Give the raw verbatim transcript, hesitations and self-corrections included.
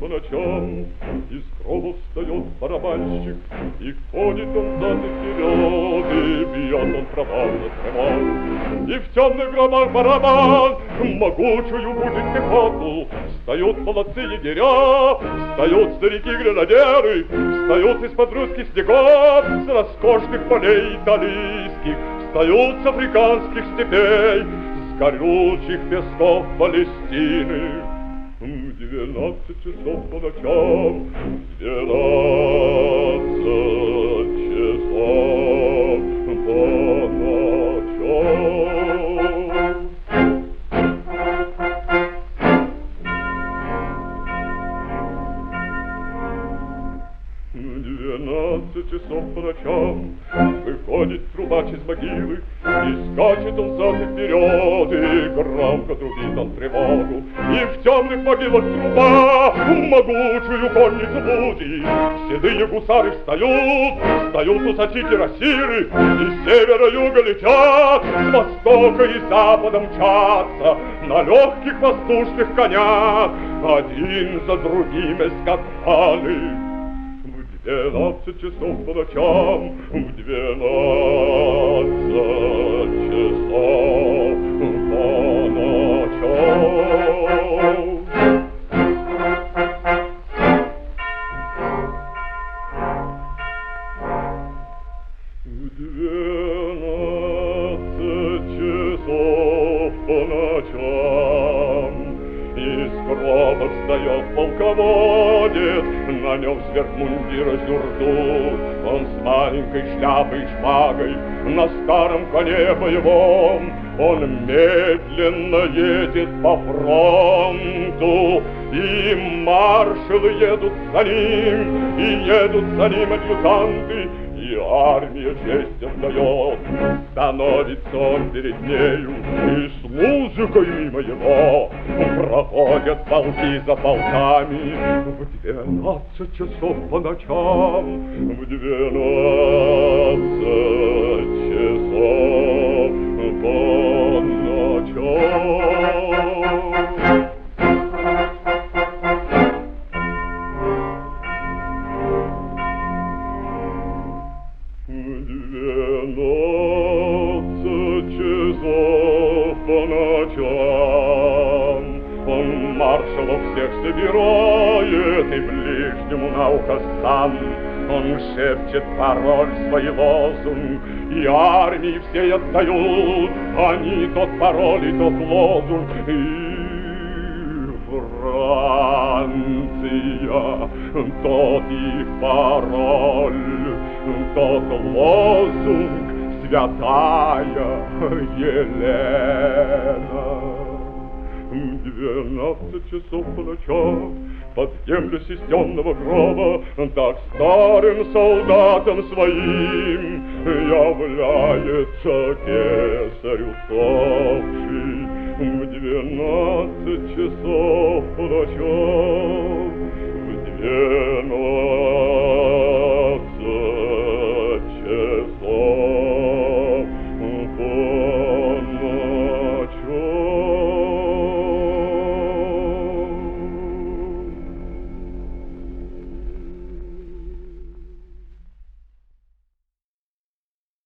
по ночам. Из гроба встает барабанщик, и ходит он зад и вперед, и бьет он проворно тремор. И в темных гробах барабан могучую будет пехоту. Встают молодцы егеря, встают старики-гренадеры, встают из-под русских снегов, с роскошных полей италийских, встают с африканских степей, с горючих песков Палестины. В двенадцать часов по ночам, двенадцать часов по ночам. Двенадцать часов по ночам выходит трубач из могилы, и скачет он зад и вперед, и громко трубит он тревогу. И в темных могилах труба могучую конницу будит. Седые гусары встают, встают усачи кирасиры, и с севера юга летят, с востока и запада мчатся на легких воздушных конях, один за другим эскадраны. Двенадцать часов по ночам, в двенадцать часов по ночам. В двенадцать часов по ночам из гроба встает полководец, на нем сверх мундира сюртук. Он с маленькой шляпой и шпагой на старом коне боевом. Он медленно едет по фронту, и маршалы едут за ним, и едут за ним адъютанты, и армия честь отдает. Становится он перед нею, и с музыкой мимо его проходят полки за полками. В двенадцать часов по ночам, в двенадцать часов по ночам. Двенадцать часов по ночам он маршалов всех собирает и ближнему на ухо сам. Он шепчет пароль, свой лозунг, и армии все отдают они тот пароль и тот лозунг. И Франция, тот их пароль, тот лозунг, святая Елена. Двенадцать часов по ночам под землю системного гроба так старым солдатам своим является кесарь усопший. В двенадцать часов по ночам, в двенадцать